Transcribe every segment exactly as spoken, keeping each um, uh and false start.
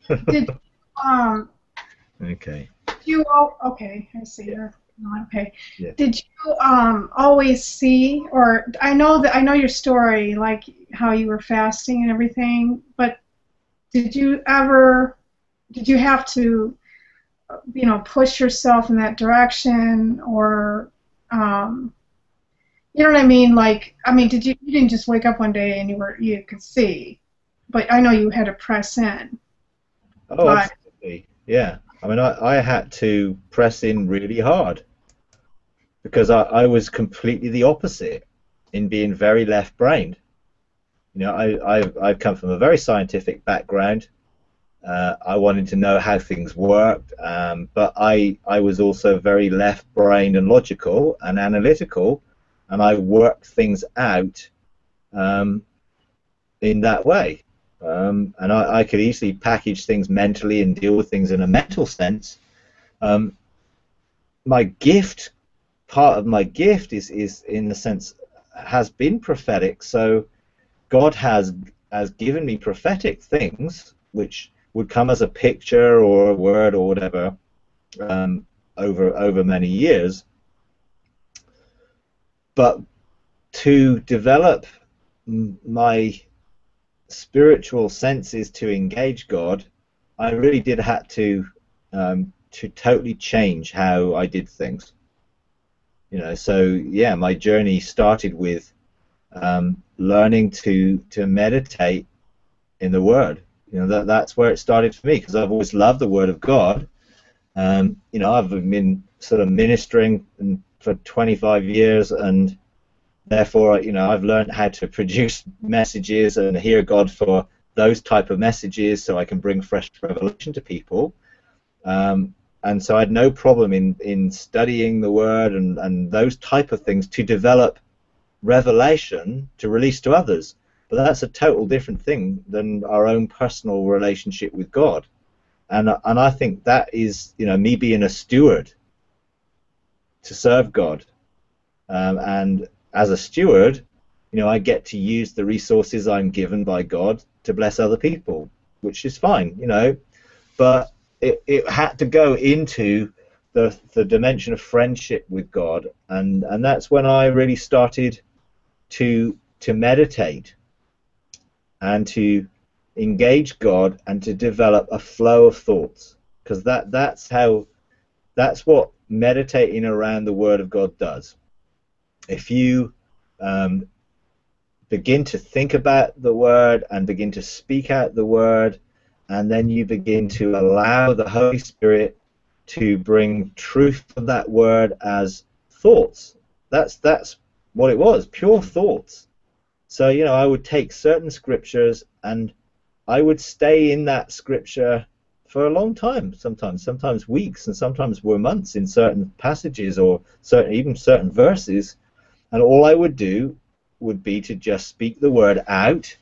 Did um Okay. you all okay, I see Yeah. you're okay. Yeah. Did you um always see, or I know that I know your story, like how you were fasting and everything, but did you ever did you have to, you know, push yourself in that direction, or um you know what I mean? Like, I mean, did you you didn't just wake up one day and you were you could see, but I know you had to press in. Oh, But absolutely. Yeah. I mean, I, I had to press in really hard because I, I was completely the opposite in being very left-brained. You know, I, I've, I've come from a very scientific background. Uh, I wanted to know how things worked, um, but I, I was also very left-brained and logical and analytical, and I worked things out um, in that way. Um, and I, I could easily package things mentally and deal with things in a mental sense. Um, my gift, part of my gift is, is in a sense, has been prophetic. So God has has given me prophetic things, which would come as a picture or a word or whatever um, over over many years. But to develop my spiritual senses to engage God, I really did have to um, to totally change how I did things. You know, so yeah, my journey started with um, learning to to meditate in the Word. You know, that that's where it started for me because I've always loved the Word of God. Um, you know, I've been sort of ministering for twenty-five years, and therefore, you know, I've learned how to produce messages and hear God for those type of messages, so I can bring fresh revelation to people. Um, and so I had no problem in in studying the Word and and those type of things to develop revelation to release to others. But that's a total different thing than our own personal relationship with God. And and I think that is, you know, me being a steward to serve God. Um, and as a steward, you know, I get to use the resources I'm given by God to bless other people, which is fine, you know. But it, it had to go into the the dimension of friendship with God, and and that's when I really started to to meditate and to engage God and to develop a flow of thoughts, because that that's how that's what meditating around the Word of God does. If you um, begin to think about the Word and begin to speak out the Word, and then you begin to allow the Holy Spirit to bring truth to that Word as thoughts. That's that's what it was, pure thoughts. So, you know, I would take certain scriptures and I would stay in that scripture for a long time, sometimes, sometimes weeks, and sometimes were months in certain passages or certain, even certain verses. And all I would do would be to just speak the word out.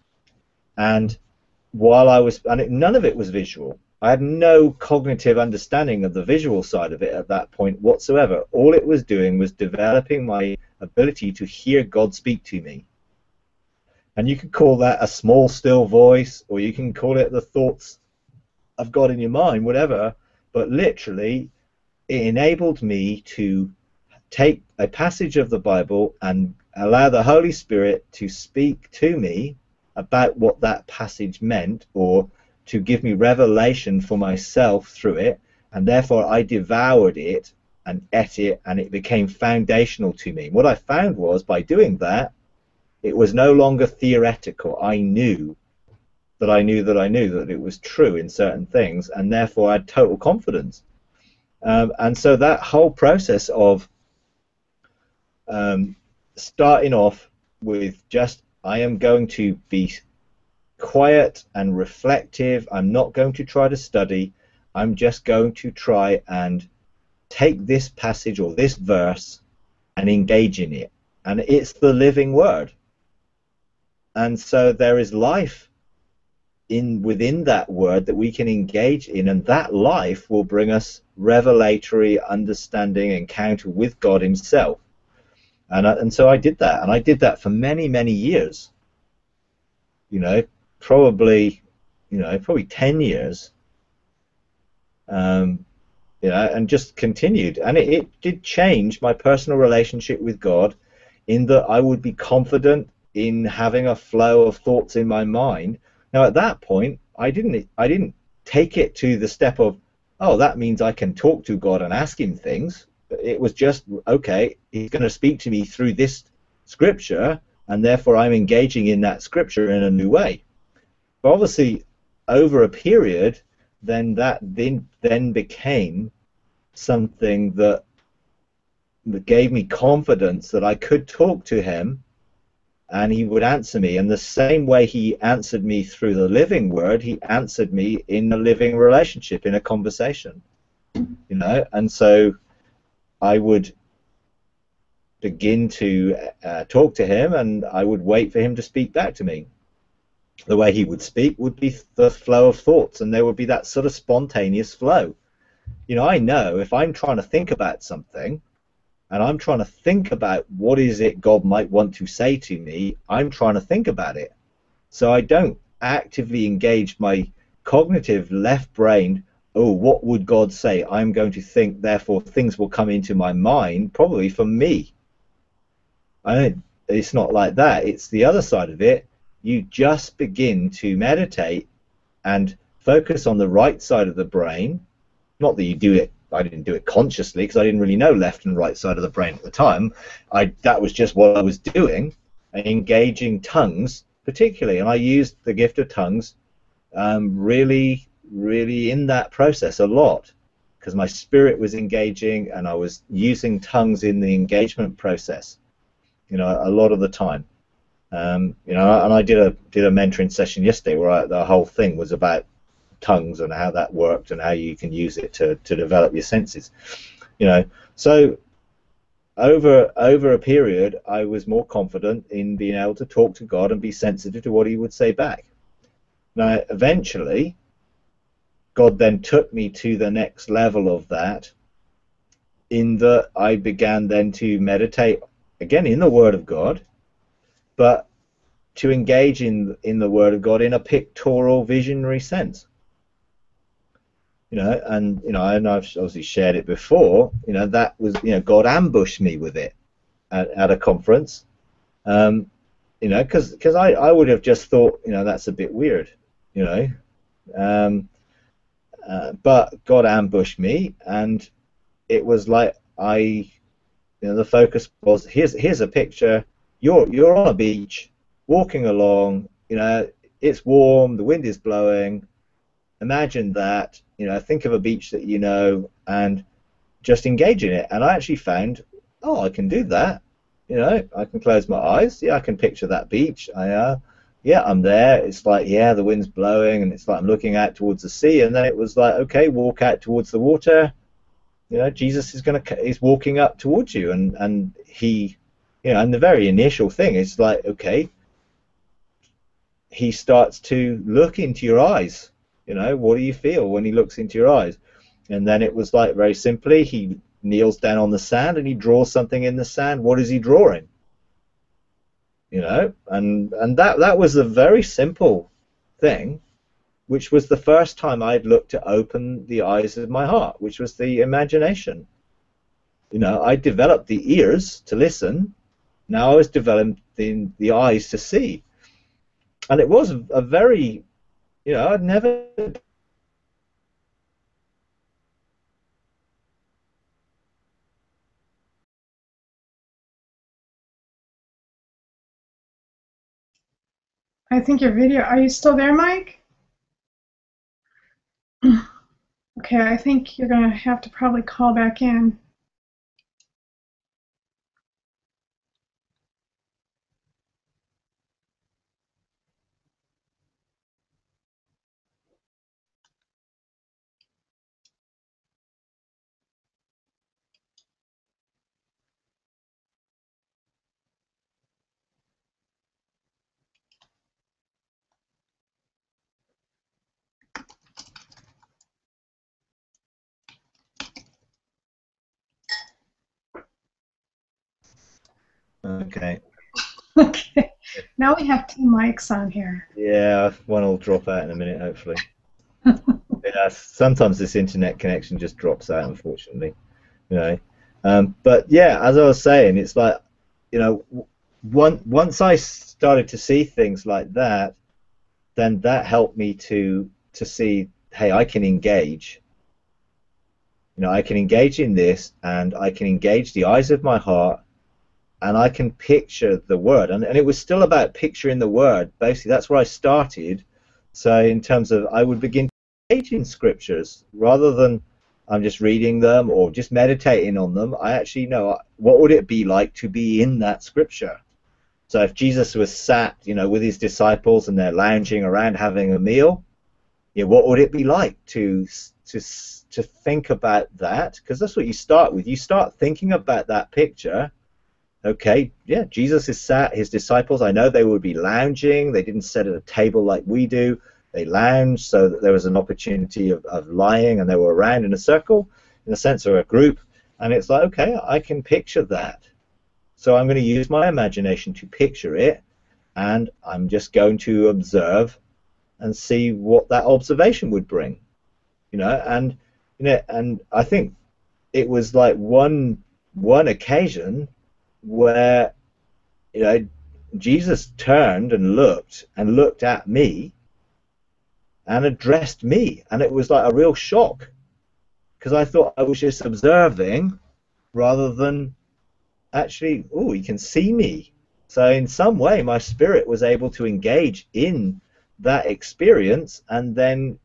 And while I was, and it, none of it was visual. I had no cognitive understanding of the visual side of it at that point whatsoever. All it was doing was developing my ability to hear God speak to me. And you can call that a small, still voice, or you can call it the thoughts of God in your mind, whatever. But literally, it enabled me to take a passage of the Bible and allow the Holy Spirit to speak to me about what that passage meant, or to give me revelation for myself through it. And therefore, I devoured it and ate it, and it became foundational to me. What I found was by doing that, it was no longer theoretical. I knew that I knew that I knew that it was true in certain things, and therefore I had total confidence. Um, and so that whole process of um, starting off with just, I am going to be quiet and reflective. I'm not going to try to study. I'm just going to try and take this passage or this verse and engage in it. And it's the living word. And so there is life in within that word that we can engage in, and that life will bring us revelatory understanding, encounter with God himself. And, I, and so I did that, and I did that for many, many years. You know, probably you know, probably ten years, um, you know, and just continued. And it, it did change my personal relationship with God, in that I would be confident in having a flow of thoughts in my mind. Now, at that point, I didn't, I didn't take it to the step of, oh, that means I can talk to God and ask him things. It was just, okay, he's going to speak to me through this scripture, and therefore I'm engaging in that scripture in a new way. But obviously, over a period, then that then then became something that gave me confidence that I could talk to him and he would answer me. And the same way he answered me through the living word, he answered me in a living relationship, in a conversation, you know. And so I would begin to uh, talk to him, and I would wait for him to speak back to me. The way he would speak would be the flow of thoughts, and there would be that sort of spontaneous flow. You know, I know if I'm trying to think about something, and I'm trying to think about what is it God might want to say to me, I'm trying to think about it. So I don't actively engage my cognitive left brain, oh, what would God say? I'm going to think, therefore things will come into my mind, probably for me. I don't, it's not like that. It's the other side of it. You just begin to meditate and focus on the right side of the brain. Not that you do it, I didn't do it consciously, because I didn't really know left and right side of the brain at the time. I that was just what I was doing, and engaging tongues particularly, and I used the gift of tongues um, really, really in that process a lot, because my spirit was engaging, and I was using tongues in the engagement process, you know, a lot of the time. Um, you know, and I did a did a mentoring session yesterday where I, the whole thing was about tongues and how that worked and how you can use it to, to develop your senses, you know. So over over a period, I was more confident in being able to talk to God and be sensitive to what he would say back. Now eventually God then took me to the next level of that, in that I began then to meditate again in the Word of God, but to engage in in the Word of God in a pictorial, visionary sense. You know, and you know, and I've obviously shared it before. You know, that was, you know, God ambushed me with it at, at a conference. Um, you know, because because I I would have just thought, you know, that's a bit weird, you know, um, uh, but God ambushed me, and it was like I, you know, the focus was, here's here's a picture. You're you're on a beach, walking along. You know, it's warm, the wind is blowing. Imagine that, you know, think of a beach that you know, and just engage in it. And I actually found, oh, I can do that. You know, I can close my eyes. Yeah, I can picture that beach. I, uh, yeah, I'm there. It's like, yeah, the wind's blowing, and it's like I'm looking out towards the sea. And then it was like, okay, walk out towards the water. You know, Jesus is gonna is walking up towards you, and and he, you know, and the very initial thing is like, okay, he starts to look into your eyes. You know, what do you feel when he looks into your eyes? And then it was like, very simply, he kneels down on the sand and he draws something in the sand. What is he drawing? You know, and and that that was a very simple thing, which was the first time I'd looked to open the eyes of my heart, which was the imagination. You know, I developed the ears to listen. Now I was developing the eyes to see. And it was a very, you know, I'd never. I think your video, are you still there, Mike? Okay, I think you're going to have to probably call back in. Okay. Okay. Now we have two mics on here. Yeah, one will drop out in a minute, hopefully. Yeah, sometimes this internet connection just drops out, unfortunately. You know, um, but yeah, as I was saying, it's like, you know, one, once I started to see things like that, then that helped me to to see, hey, I can engage. You know, I can engage in this, and I can engage the eyes of my heart, and I can picture the word. And, and it was still about picturing the word. Basically, that's where I started. So in terms of, I would begin to engage in scriptures rather than I'm just reading them or just meditating on them. I actually know, what would it be like to be in that scripture? So if Jesus was sat, you know, with his disciples and they're lounging around having a meal, you know, what would it be like to to to think about that? Because that's what you start with. You start thinking about that picture. Okay, yeah, Jesus is sat, his disciples, I know they would be lounging. They didn't sit at a table like we do. They lounged so that there was an opportunity of, of lying, and they were around in a circle, in a sense, or a group. And it's like, okay, I can picture that. So I'm going to use my imagination to picture it, and I'm just going to observe and see what that observation would bring. You know, and you know, and I think it was like one one occasion where, you know, Jesus turned and looked and looked at me and addressed me, and it was like a real shock, because I thought I was just observing rather than actually, oh, he can see me. So in some way my spirit was able to engage in that experience, and then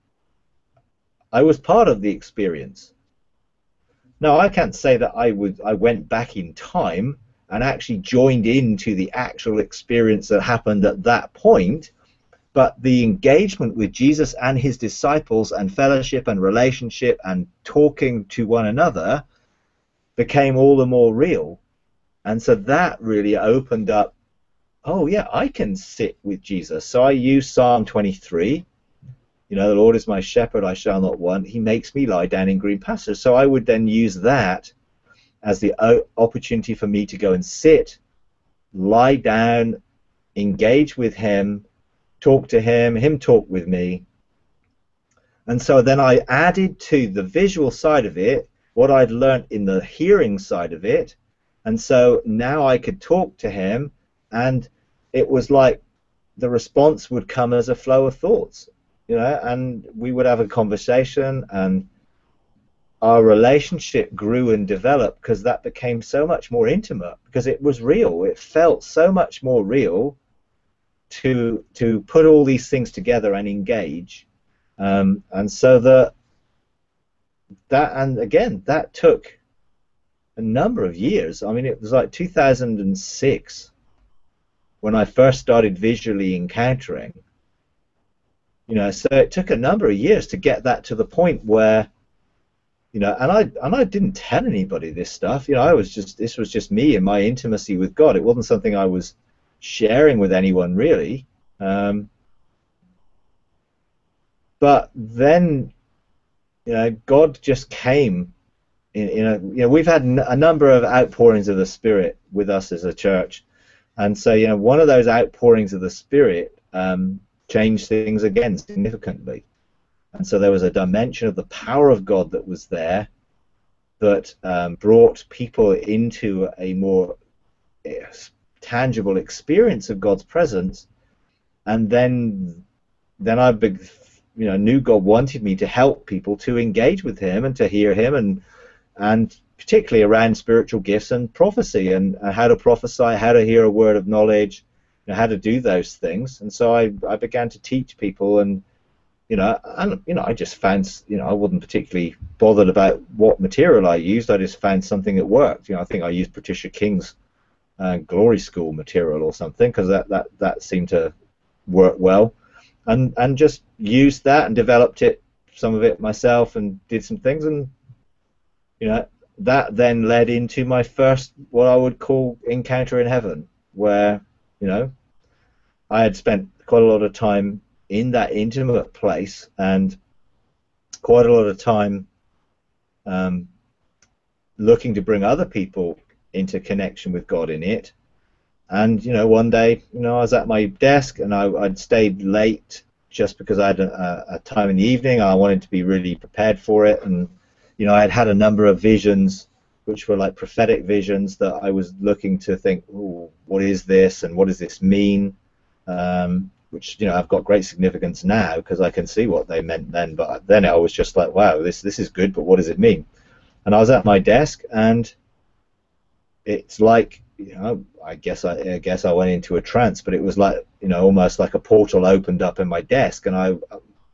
I was part of the experience. Now, I can't say that I would I went back in time and actually joined into the actual experience that happened at that point, but the engagement with Jesus and his disciples and fellowship and relationship and talking to one another became all the more real. And so that really opened up, oh yeah, I can sit with Jesus. So I used Psalm twenty-three. You know, the Lord is my shepherd, I shall not want. He makes me lie down in green pastures. So I would then use that as the opportunity for me to go and sit, lie down, engage with him, talk to him, him talk with me. And so then I added to the visual side of it what I'd learned in the hearing side of it. And so now I could talk to him, and it was like the response would come as a flow of thoughts. You know, and we would have a conversation, and our relationship grew and developed because that became so much more intimate, because it was real. It felt so much more real to to put all these things together and engage. Um, and so the that and again that took a number of years. I mean, it was like two thousand six when I first started visually encountering. You know, so it took a number of years to get that to the point where, you know, and I and I didn't tell anybody this stuff. You know, I was just this was just me and my intimacy with God. It wasn't something I was sharing with anyone really. Um, but then, you know, God just came. In, in a, you know, we've had a number of outpourings of the Spirit with us as a church, and so, you know, one of those outpourings of the Spirit Um, changed things again significantly. And so there was a dimension of the power of God that was there that um, brought people into a more uh, tangible experience of God's presence. And then then I beg, you know, knew God wanted me to help people to engage with him and to hear him, and and particularly around spiritual gifts and prophecy, and uh, how to prophesy, how to hear a word of knowledge, you know, how to do those things. And so I, I began to teach people, and you know, and you know, I just found, you know, I wasn't particularly bothered about what material I used. I just found something that worked. You know, I think I used Patricia King's uh, Glory School material or something, because that, that that seemed to work well, and and just used that and developed it, some of it myself, and did some things, and you know, that then led into my first, what I would call, encounter in heaven, where, you know, I had spent quite a lot of time in that intimate place, and quite a lot of time um, looking to bring other people into connection with God in it, And you know, one day, you know, I was at my desk and I, I'd stayed late just because I had a, a time in the evening. I wanted to be really prepared for it, and you know, I'd had a number of visions, which were like prophetic visions that I was looking to think, oh, what is this, and what does this mean? Um, which you know, I've got great significance now because I can see what they meant then. But then I was just like, wow, this this is good, but what does it mean? And I was at my desk, and it's like, you know, I guess I, I guess I went into a trance, but it was like, you know, almost like a portal opened up in my desk, and I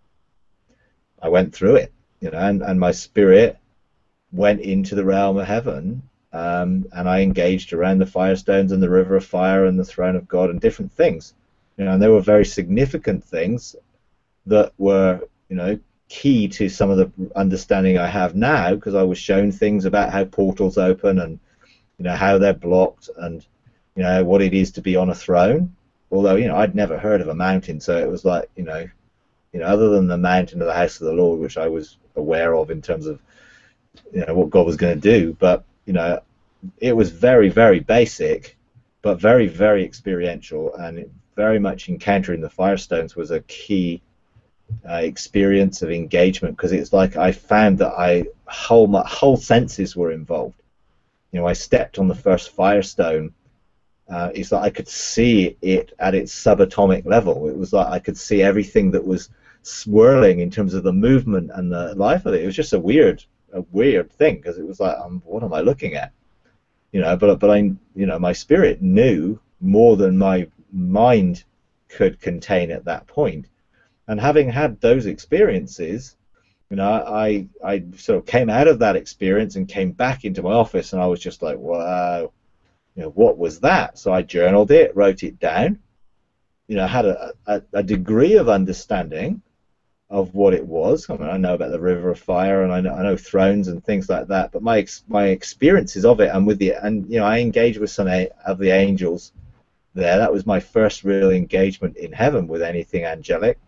I went through it, you know, and, and my spirit went into the realm of heaven, um, and I engaged around the Firestones and the River of Fire and the Throne of God and different things, you know, and they were very significant things that were, you know, key to some of the understanding I have now, because I was shown things about how portals open and, you know, how they're blocked, and you know what it is to be on a throne. Although, you know, I'd never heard of a mountain, so it was like, you know, you know, other than the mountain of the house of the Lord, which I was aware of in terms of, you know, what God was going to do. But you know, it was very, very basic, but very, very experiential, and it, very much encountering the Firestones was a key uh, experience of engagement, because it's like I found that I whole my whole senses were involved. You know, I stepped on the first Firestone. Uh, it's like I could see it at its subatomic level. It was like I could see everything that was swirling in terms of the movement and the life of it. It was just a weird, a weird thing, because it was like, um, what am I looking at? You know, but but I, you know, my spirit knew more than my mind could contain at that point. And having had those experiences, you know, I I sort of came out of that experience and came back into my office, and I was just like, wow, you know, what was that? So I journaled it, wrote it down, you know, had a, a, a degree of understanding of what it was. I mean, I know about the River of Fire, and I know, I know thrones and things like that, but my ex, my experiences of it, and with the, and you know, I engaged with some a, of the angels there. That was my first real engagement in heaven with anything angelic.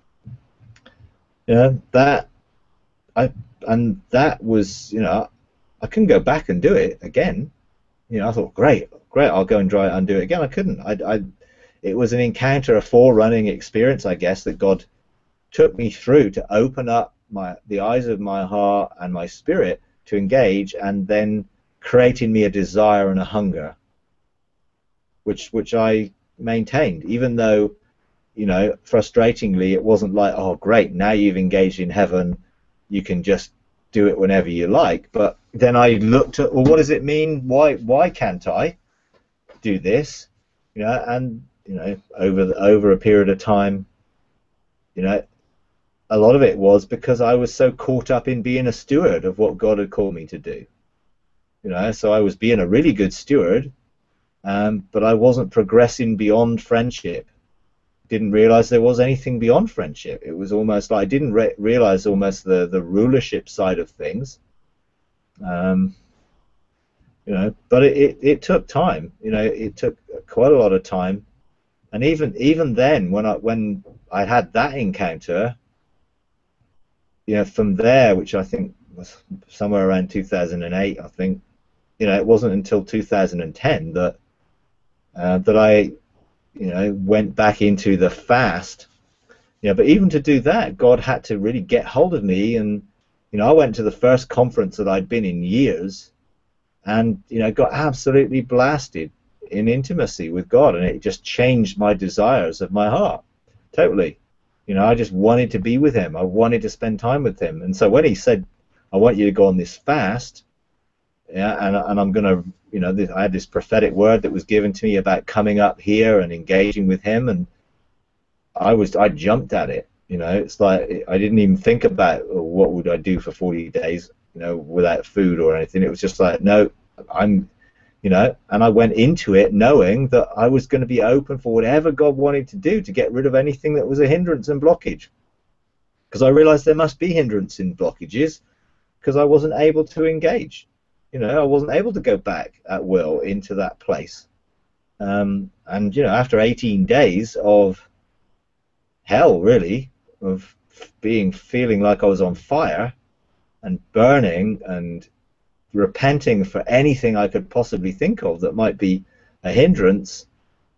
You know, that. I and that was, you know, I couldn't go back and do it again. You know, I thought, great, great, I'll go and try it and do it again. I couldn't. I, I, it was an encounter, a forerunning experience, I guess, that God took me through to open up my the eyes of my heart and my spirit to engage, and then create in me a desire and a hunger, which which I maintained, even though, you know, frustratingly, it wasn't like, oh, great, now you've engaged in heaven, you can just do it whenever you like. But then I looked at, well, what does it mean? Why why can't I do this? You know, and you know, over the, over a period of time, you know, a lot of it was because I was so caught up in being a steward of what God had called me to do. You know, so I was being a really good steward, um, but I wasn't progressing beyond friendship. Didn't realize there was anything beyond friendship. It was almost like I didn't re realize almost the the rulership side of things. Um, you know, but it, it it took time. You know, it took quite a lot of time, and even even then, when I when I had that encounter, you know, from there, which I think was somewhere around two thousand eight, I think, you know, it wasn't until two thousand ten that uh, that I, you know, went back into the fast. You know, but even to do that, God had to really get hold of me. And, you know, I went to the first conference that I'd been in years, and, you know, got absolutely blasted in intimacy with God, and it just changed my desires of my heart totally. You know, I just wanted to be with him. I wanted to spend time with him. And so when he said, I want you to go on this fast, yeah, and, and I'm going to, you know, this, I had this prophetic word that was given to me about coming up here and engaging with him, and I was, I jumped at it. You know, it's like I didn't even think about, oh, what would I do for forty days, you know, without food or anything. It was just like, no, I'm, you know, and I went into it knowing that I was going to be open for whatever God wanted to do to get rid of anything that was a hindrance and blockage. Because I realized there must be hindrance and blockages, because I wasn't able to engage. You know, I wasn't able to go back at will into that place. Um, and, you know, after eighteen days of hell, really, of being, feeling like I was on fire and burning and repenting for anything I could possibly think of that might be a hindrance,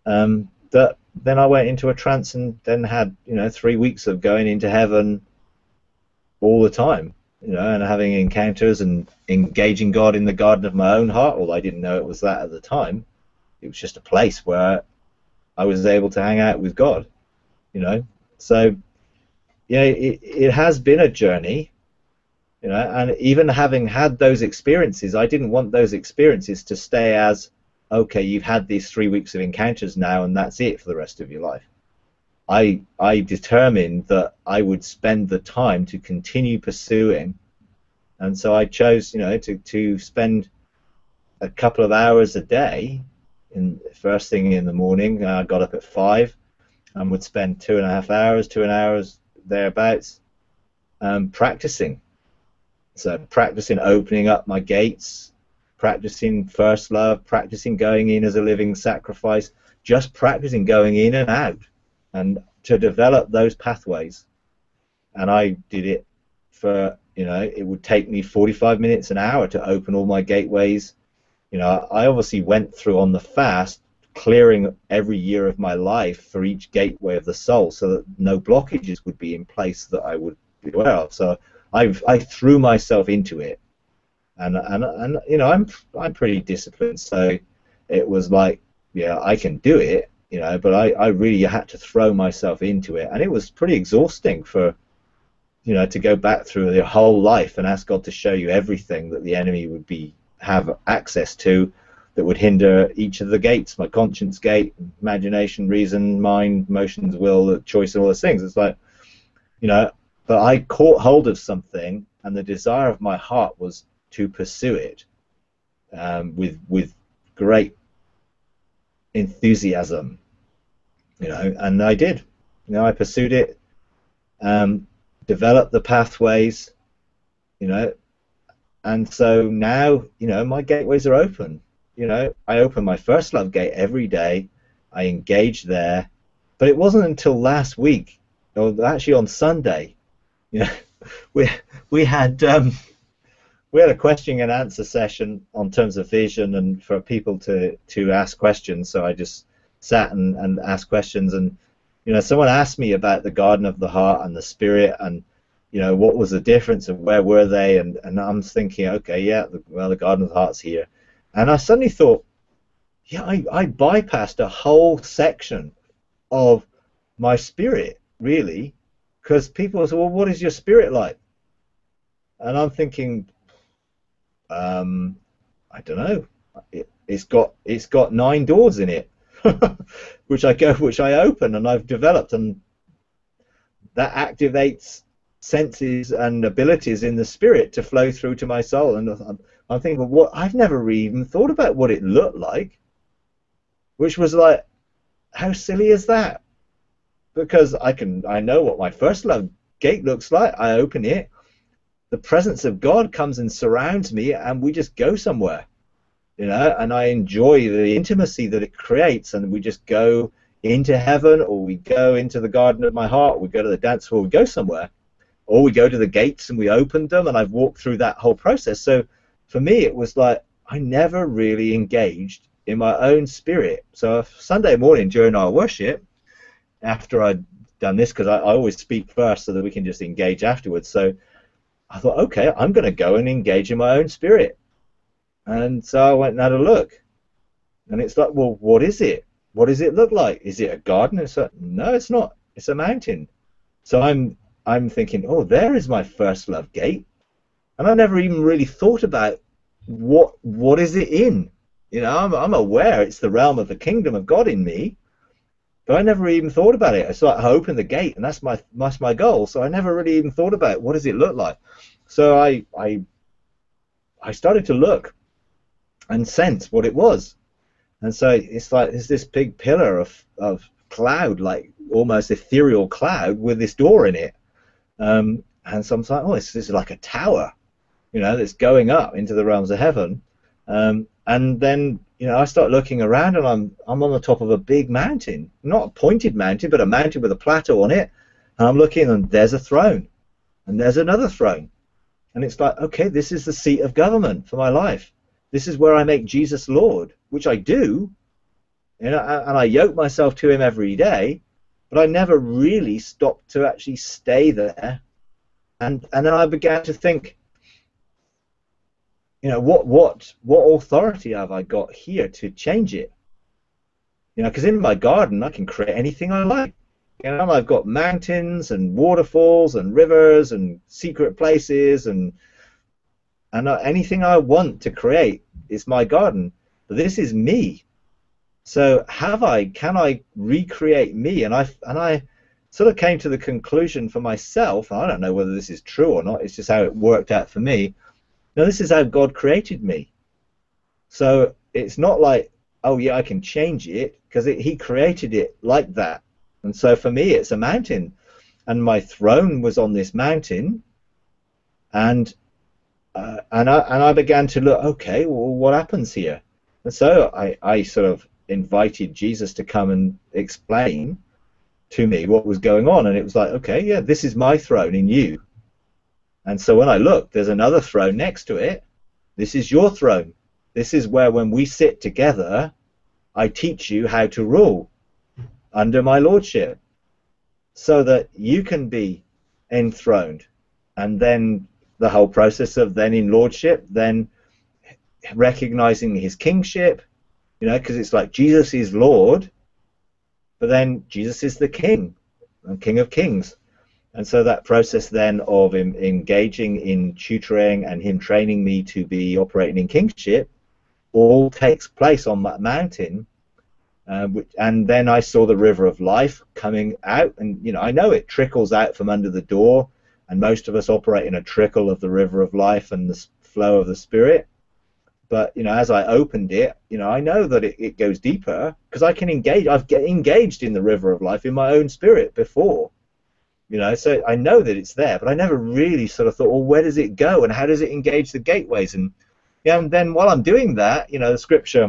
Um, that then I went into a trance and then had, you know, three weeks of going into heaven all the time, you know, and having encounters and engaging God in the garden of my own heart. Although I didn't know it was that at the time. It was just a place where I was able to hang out with God, you know. So, you know, it, it has been a journey, you know, and even having had those experiences, I didn't want those experiences to stay as, okay, you've had these three weeks of encounters now and that's it for the rest of your life. I I determined that I would spend the time to continue pursuing, and so I chose, you know, to, to spend a couple of hours a day, in first thing in the morning. I got up at five and would spend two and a half hours, two and hours thereabouts, um, practicing. So practicing opening up my gates, practicing first love, practicing going in as a living sacrifice, just practicing going in and out, and to develop those pathways. And I did it for, you know, it would take me forty-five minutes, an hour to open all my gateways. You know, I obviously went through on the fast, clearing every year of my life for each gateway of the soul, so that no blockages would be in place that I would be aware of. So I've, I threw myself into it, and and and you know, I'm I'm pretty disciplined, so it was like, yeah, I can do it, you know, but I I really had to throw myself into it, and it was pretty exhausting for, you know, to go back through your whole life and ask God to show you everything that the enemy would be have access to, that would hinder each of the gates, my conscience gate, imagination, reason, mind, emotions, will, choice, and all those things. It's like, you know, but I caught hold of something, and the desire of my heart was to pursue it um, with with great enthusiasm, you know, and I did. You know, I pursued it, um, developed the pathways, you know, and so now, you know, my gateways are open. You know, I open my first love gate every day. I engage there, but it wasn't until last week, or actually on Sunday, you know, we we had um, we had a question and answer session on terms of vision, and for people to to ask questions. So I just sat and, and asked questions, and you know, someone asked me about the garden of the heart and the spirit, and you know, what was the difference and where were they, and and I'm thinking, okay, yeah, the, well, the garden of the heart's here. And I suddenly thought, yeah, I, I bypassed a whole section of my spirit, really, because people say, well, what is your spirit like? And I'm thinking, um, I don't know. It, it's got it's got nine doors in it, which I go, which I open, and I've developed, and that activates senses and abilities in the spirit to flow through to my soul. And I'm, I'm thinking, well, what, I've never even thought about what it looked like, which was like, how silly is that? Because I can, I know what my first love gate looks like. I open it, the presence of God comes and surrounds me, and we just go somewhere, you know, and I enjoy the intimacy that it creates, and we just go into heaven, or we go into the garden of my heart, we go to the dance hall, we go somewhere, or we go to the gates and we opened them, and I've walked through that whole process. So for me, it was like I never really engaged in my own spirit. So Sunday morning during our worship, after I'd done this, because I, I always speak first so that we can just engage afterwards, so I thought, okay, I'm going to go and engage in my own spirit. And so I went and had a look. And it's like, well, what is it? What does it look like? Is it a garden? It's like, no, it's not. It's a mountain. So I'm I'm thinking, oh, there is my first love gate. And I never even really thought about what what is it in. You know, I'm, I'm aware it's the realm of the kingdom of God in me, but I never even thought about it. It's like I open the gate, and that's my that's my goal. So I never really even thought about what does it look like. So I I I started to look and sense what it was, and so it's like there's this big pillar of of cloud, like almost ethereal cloud, with this door in it. Um, and so I'm like, oh, this, this is like a tower, you know, that's going up into the realms of heaven. Um, and then, you know, I start looking around, and I'm I'm on the top of a big mountain, not a pointed mountain, but a mountain with a plateau on it. And I'm looking, and there's a throne, and there's another throne, and it's like, okay, this is the seat of government for my life. This is where I make Jesus Lord, which I do, You know, and I yoke myself to him every day, but I never really stopped to actually stay there. And and then I began to think, you know, what what what authority have I got here to change it? You know, because in my garden I can create anything I like. You know, I've got mountains and waterfalls and rivers and secret places and and anything I want to create is my garden. But this is me. So have I? Can I recreate me? And I and I sort of came to the conclusion for myself. I don't know whether this is true or not. It's just how it worked out for me. No, this is how God created me. So it's not like, oh yeah, I can change it, because He created it like that. And so for me, it's a mountain, and my throne was on this mountain, and uh, and I and I began to look. Okay, well, what happens here? And so I I sort of invited Jesus to come and explain to me what was going on, and it was like, okay, yeah, this is my throne in you. And so when I look, there's another throne next to it. This is your throne. This is where, when we sit together, I teach you how to rule under my lordship, so that you can be enthroned. And then the whole process of then in lordship, then recognizing his kingship, you know, because it's like Jesus is Lord, but then Jesus is the King, and King of Kings. And so that process then of him engaging in tutoring and him training me to be operating in kingship all takes place on that mountain. Uh, which, and then I saw the river of life coming out, and you know, I know it trickles out from under the door, and most of us operate in a trickle of the river of life and the flow of the Spirit. But you know, as I opened it, you know, I know that it, it goes deeper, because I can engage. I've get engaged in the river of life in my own spirit before, you know, so I know that it's there. But I never really sort of thought, well, where does it go, and how does it engage the gateways? And yeah, and then while I'm doing that, you know, the scripture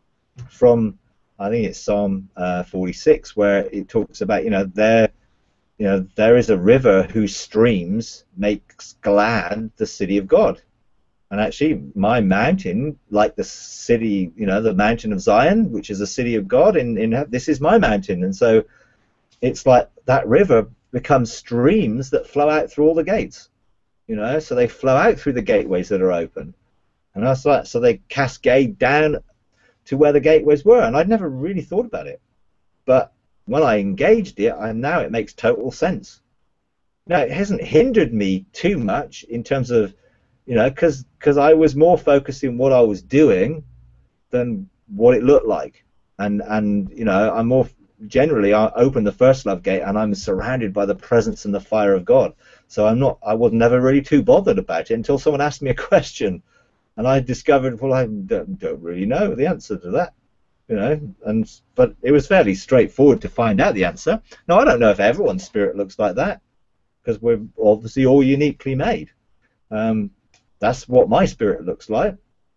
from, I think it's Psalm uh, forty-six, where it talks about, you know, there, you know, there is a river whose streams makes glad the city of God. And actually, my mountain, like the city, you know, the mountain of Zion, which is a city of God, in, in this is my mountain. And so it's like that river becomes streams that flow out through all the gates, you know, so they flow out through the gateways that are open. And that's like, so they cascade down to where the gateways were, and I'd never really thought about it. But when I engaged it, I now it makes total sense. Now, it hasn't hindered me too much in terms of, you know, because because I was more focused in what I was doing than what it looked like. And, and you know, I'm more, generally, I open the first love gate, and I'm surrounded by the presence and the fire of God. So I'm not, I was never really too bothered about it until someone asked me a question. And I discovered, well, I don't, don't really know the answer to that, you know. And but it was fairly straightforward to find out the answer. Now, I don't know if everyone's spirit looks like that, because we're obviously all uniquely made. Um, that's what my spirit looks like,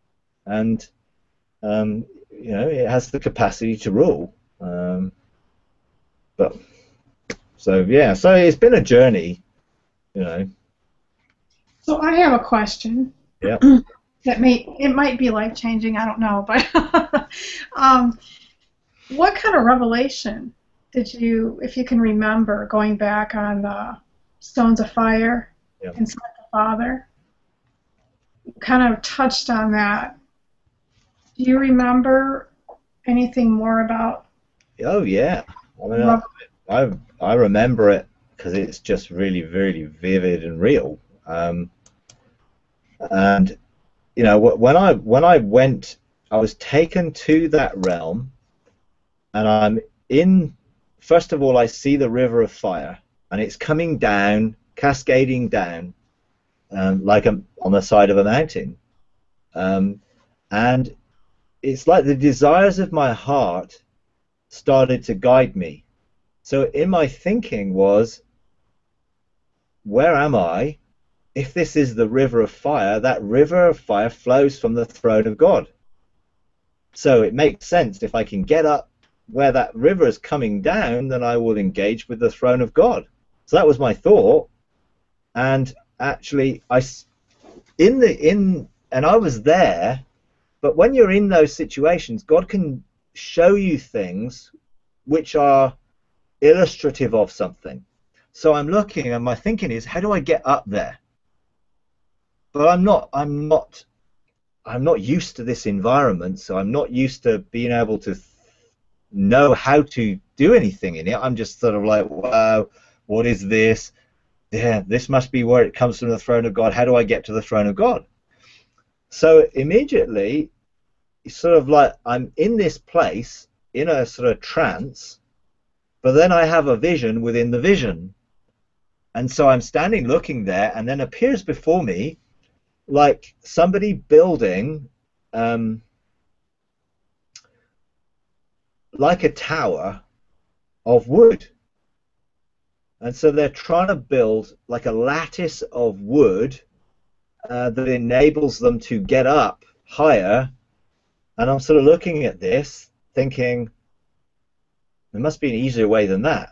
and um, you know, it has the capacity to rule. Um, but so yeah, so it's been a journey, you know. So I have a question. Yeah. That may, it might be life changing, I don't know, but um, what kind of revelation did you, if you can remember, going back on the Stones of Fire Yeah. and Son of the Father, kind of touched on that. Do you remember anything more about? Oh yeah, I mean, I, I I remember it because it's just really, really vivid and real. Um, and you know, when I when I went, I was taken to that realm, and I'm in. First of all, I see the river of fire, and it's coming down, cascading down, um, like a, on the side of a mountain, um, and it's like the desires of my heart started to guide me. So in my thinking was, where am I? If this is the river of fire, that river of fire flows from the throne of God. So it makes sense, if I can get up where that river is coming down, then I will engage with the throne of God. So that was my thought. And actually, I, in the, in, and I was there, but when you're in those situations, God can show you things which are illustrative of something. So I'm looking, and my thinking is, how do I get up there? But I'm not. I'm not. I'm not used to this environment, so I'm not used to being able to know how to do anything in it. I'm just sort of like, wow, what is this? Yeah, this must be where it comes from, the throne of God. How do I get to the throne of God? So immediately, it's sort of like I'm in this place, in a sort of trance, but then I have a vision within the vision. And so I'm standing looking there, and then appears before me like somebody building um, like a tower of wood. And so they're trying to build like a lattice of wood uh, that enables them to get up higher. And I'm sort of looking at this thinking, there must be an easier way than that.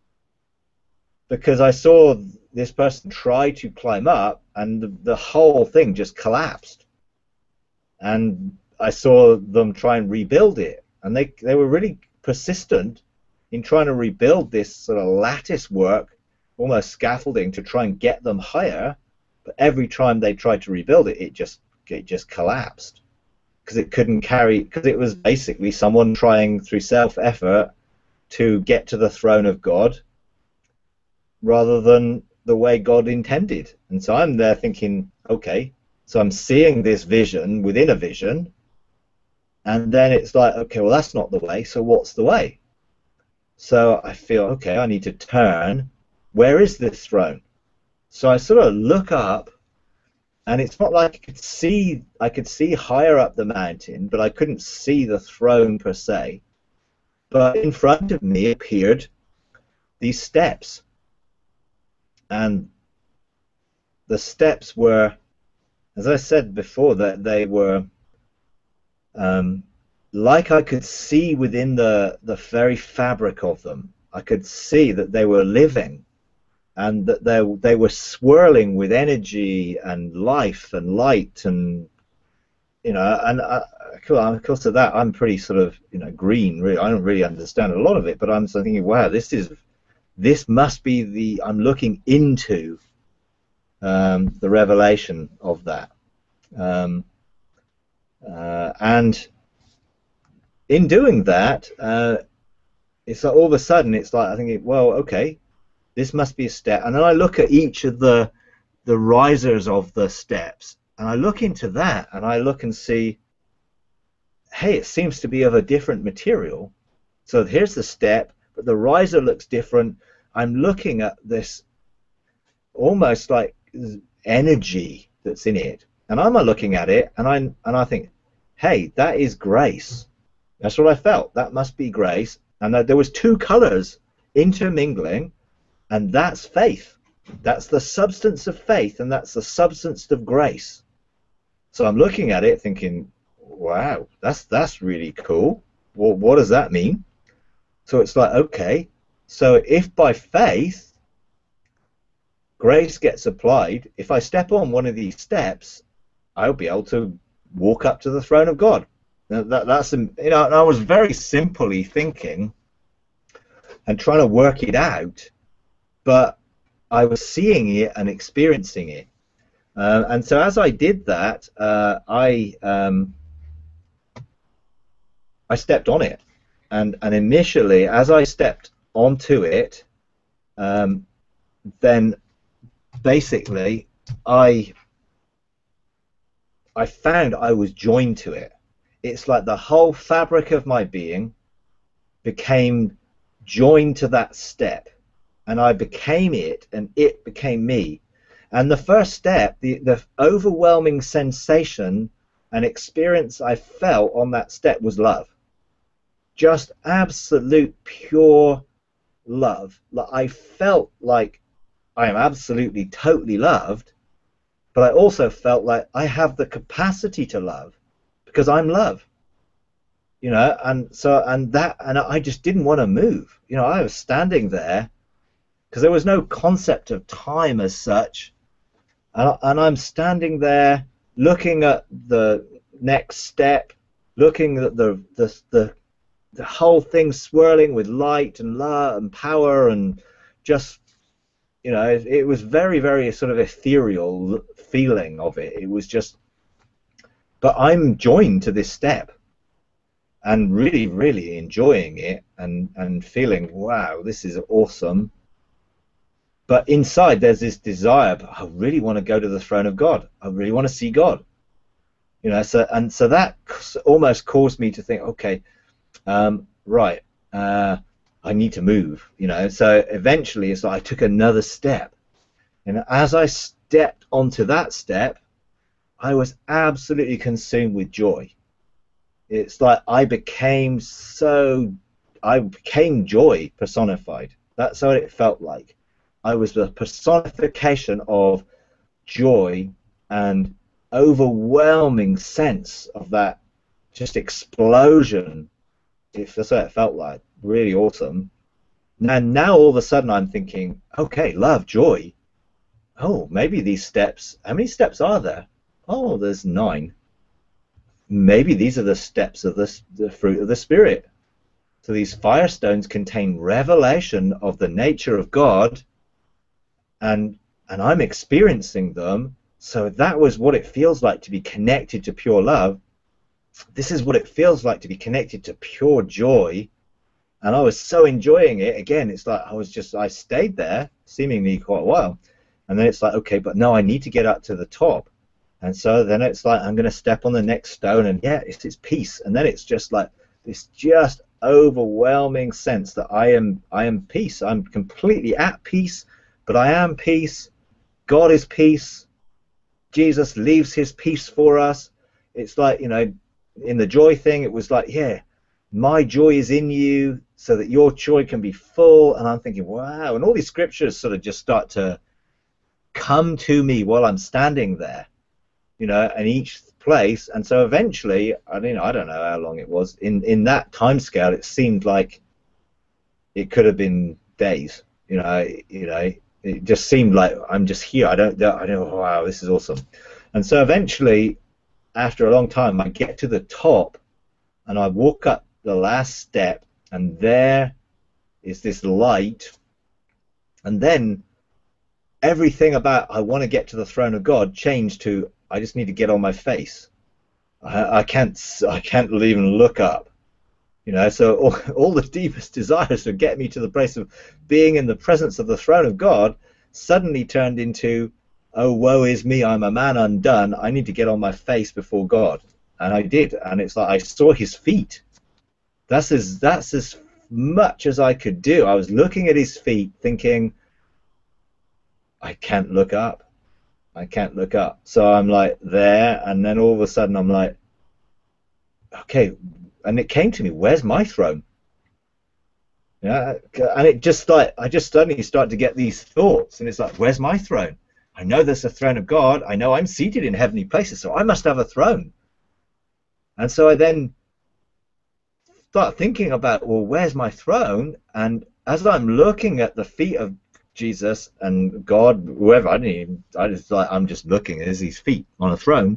Because I saw this person try to climb up, and the, the whole thing just collapsed. And I saw them try and rebuild it. And they, they were really persistent in trying to rebuild this sort of lattice work, almost scaffolding, to try and get them higher. But every time they tried to rebuild it, it just, it just collapsed. Because it couldn't carry, because it was basically someone trying through self-effort to get to the throne of God, rather than the way God intended. And so I'm there thinking, okay, so I'm seeing this vision within a vision, and then it's like, okay, well, that's not the way, so what's the way? So I feel, okay, I need to turn. Where is this throne? So I sort of look up, and it's not like I could see, I could see higher up the mountain, but I couldn't see the throne per se. But in front of me appeared these steps. And the steps were, as I said before, that they were um, like I could see within the, the very fabric of them. I could see that they were living, and that they, they were swirling with energy and life and light, and, you know, and I, of course of that, I'm pretty sort of, you know, green, really. I don't really understand a lot of it, but I'm sort of thinking, wow, this is... this must be the, I'm looking into um, the revelation of that. Um, uh, and in doing that, uh, it's like all of a sudden, it's like, I think, well, okay, this must be a step. And then I look at each of the, the risers of the steps, and I look into that, and I look and see, hey, it seems to be of a different material. So here's the step, but the riser looks different. I'm looking at this almost like energy that's in it, and I'm looking at it, and I and I think, hey, that is grace. That's what I felt. That must be grace. And there was two colors intermingling, and that's faith. That's the substance of faith, and that's the substance of grace. So I'm looking at it, thinking, wow, that's that's really cool. Well, what does that mean? So it's like, okay, so if by faith grace gets applied, if I step on one of these steps, I'll be able to walk up to the throne of God. Now, that, that's, you know, and I was very simply thinking and trying to work it out, but I was seeing it and experiencing it. Uh, and so as I did that, uh, I um, I stepped on it. And, and initially, as I stepped onto it, um, then basically I I found I was joined to it. It's like the whole fabric of my being became joined to that step, and I became it, and it became me. And the first step, the, the overwhelming sensation and experience I felt on that step was love. Just absolute pure love. I felt like I am absolutely totally loved, but I also felt like I have the capacity to love because I'm love. You know, and so and that and I just didn't want to move. You know, I was standing there because there was no concept of time as such, and, and I'm standing there looking at the next step, looking at the the the the whole thing swirling with light and love and power, and just, you know, it, it was very, very sort of ethereal feeling of it. It was just, but I'm joined to this step and really, really enjoying it, and, and feeling, wow, this is awesome. But inside there's this desire, but I really want to go to the throne of God. I really want to see God. You know, so, and so that almost caused me to think, okay, um, right, uh, I need to move, you know. So eventually it's like I took another step. And as I stepped onto that step, I was absolutely consumed with joy. It's like I became so, I became joy personified. That's what it felt like. I was the personification of joy and overwhelming sense of that just explosion. If that's what it felt like. Really awesome. And now all of a sudden I'm thinking, okay, love, joy. Oh, maybe these steps, how many steps are there? Oh, there's nine. Maybe these are the steps of the, the fruit of the Spirit. So these firestones contain revelation of the nature of God, and and I'm experiencing them. So that was what it feels like to be connected to pure love. This is what it feels like to be connected to pure joy. And I was so enjoying it. Again, it's like I was just, I stayed there seemingly quite a while. And then it's like, okay, but no, I need to get up to the top. And so then it's like, I'm going to step on the next stone, and yeah, it's, it's peace. And then it's just like this just overwhelming sense that I am, I am peace. I'm completely at peace, but I am peace. God is peace. Jesus leaves his peace for us. It's like, you know, in the joy thing, it was like, yeah, my joy is in you so that your joy can be full. And I'm thinking, wow. And all these scriptures sort of just start to come to me while I'm standing there, you know, in each place. And so eventually, I mean, I don't know how long it was. In, in that time scale, it seemed like it could have been days, you know, you know, it just seemed like I'm just here. I don't, I don't, wow, this is awesome. And so eventually, after a long time, I get to the top, and I walk up the last step, and there is this light. And then everything about I want to get to the throne of God changed to I just need to get on my face. I, I can't, I can't even look up. You know, so all, all the deepest desires to get me to the place of being in the presence of the throne of God suddenly turned into, oh, woe is me, I'm a man undone, I need to get on my face before God. And I did, and it's like I saw his feet. That's as, that's as much as I could do. I was looking at his feet thinking, I can't look up. I can't look up. So I'm like there, and then all of a sudden I'm like, okay, and it came to me, where's my throne? Yeah, and it just like, I just suddenly start to get these thoughts, and it's like, where's my throne? I know there's a throne of God. I know I'm seated in heavenly places, so I must have a throne. And so I then start thinking about, well, where's my throne? And as I'm looking at the feet of Jesus and God, whoever, I didn't even, I just like, I'm just looking at his feet on a throne.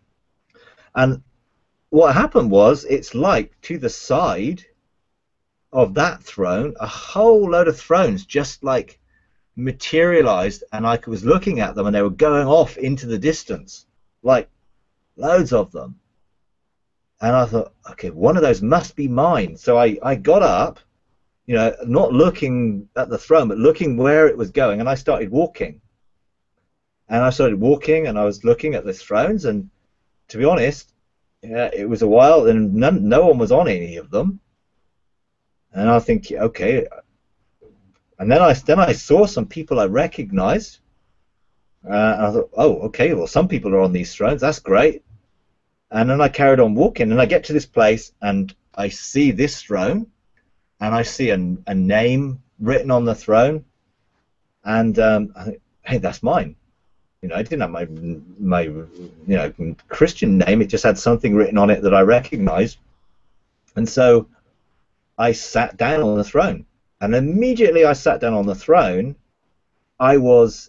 And what happened was, it's like to the side of that throne, a whole load of thrones just like materialized, and I was looking at them, and they were going off into the distance, like loads of them. And I thought, okay, one of those must be mine. So I, I got up, you know, not looking at the throne, but looking where it was going, and I started walking. And I started walking, and I was looking at the thrones, and to be honest, yeah, it was a while, and none, no one was on any of them. And I think, okay. And then I then I saw some people I recognized. Uh, and I thought, oh, okay, well, some people are on these thrones. That's great. And then I carried on walking, and I get to this place, and I see this throne, and I see a, a name written on the throne, and um, I think, hey, that's mine. You know, I didn't have my my you know Christian name. It just had something written on it that I recognized. And so I sat down on the throne, and immediately I sat down on the throne, I was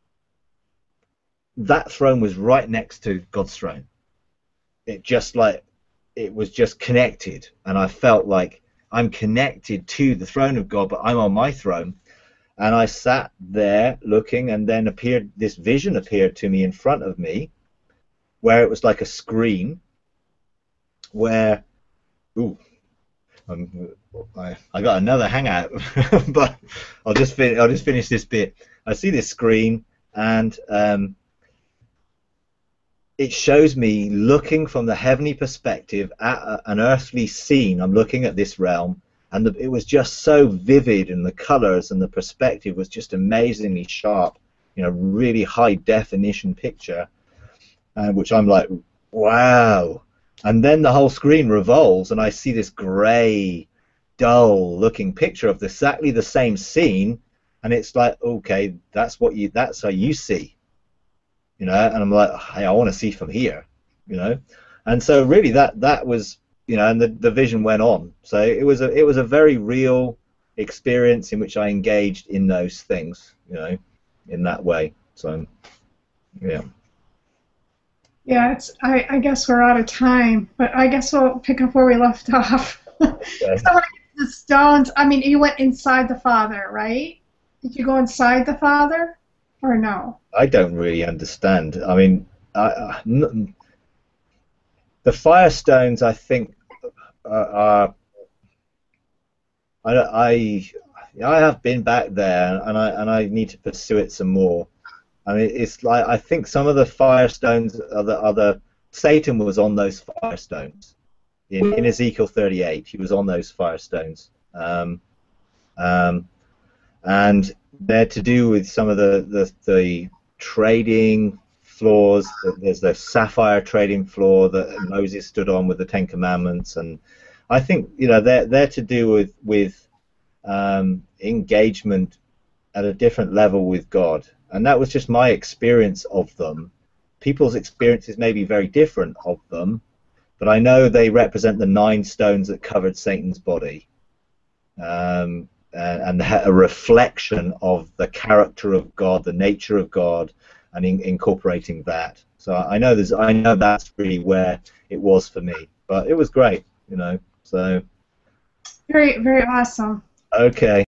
that throne was right next to God's throne. It just like it was just connected, and I felt like I'm connected to the throne of God, but I'm on my throne. And I sat there looking, and then appeared this vision appeared to me in front of me, where it was like a screen, where, ooh, um, I, I got another hangout, but I'll just fin I'll just finish this bit. I see this screen, and um, it shows me looking from the heavenly perspective at a, an earthly scene. I'm looking at this realm. And the, it was just so vivid, and the colors and the perspective was just amazingly sharp, you know, really high definition picture, uh, which I'm like, wow. And then the whole screen revolves, and I see this gray, dull looking picture of exactly the same scene, and it's like, okay, that's what you, that's how you see, you know. And I'm like, hey, I want to see from here, you know. And so really that that was, you know, and the, the vision went on. So it was a it was a very real experience in which I engaged in those things, you know, in that way. So, yeah. Yeah, it's. I, I guess we're out of time, but I guess we'll pick up where we left off. Okay. So the stones. I mean, you went inside the Father, right? Did you go inside the Father, or no? I don't really understand. I mean, I, I, n the Firestones, I think, are. I, I I have been back there, and I and I need to pursue it some more. I mean, it's like, I think some of the Firestones are the other. Satan was on those Firestones in, in Ezekiel thirty-eight. He was on those Firestones, um, um, and they're to do with some of the the, the trading floors. There's the sapphire trading floor that Moses stood on with the Ten Commandments, and I think, you know, they're they're to do with with um, engagement at a different level with God. And that was just my experience of them. People's experiences may be very different of them, but I know they represent the nine stones that covered Satan's body, um, and, and a reflection of the character of God, the nature of God, and in, incorporating that. So I know there's, I know that's really where it was for me. But it was great, you know. So Very, very awesome. okay.